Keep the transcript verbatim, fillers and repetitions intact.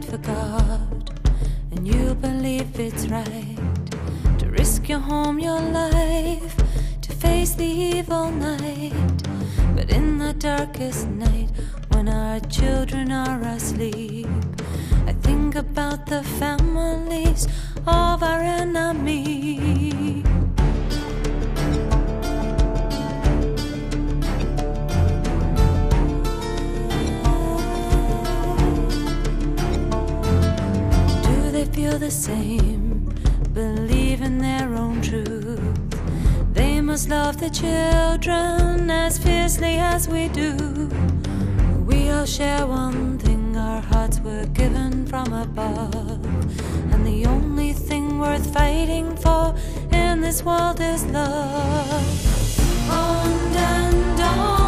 fight for God, and you believe it's right to risk your home, your life, to face the evil night. But in the darkest night, when our children are asleep, I think about the families of our enemies. Do they feel the same, believe in their own truth? They must love the children as fiercely as we do. We all share one thing, our hearts were given from above, and the only thing worth fighting for in this world is love. On and on.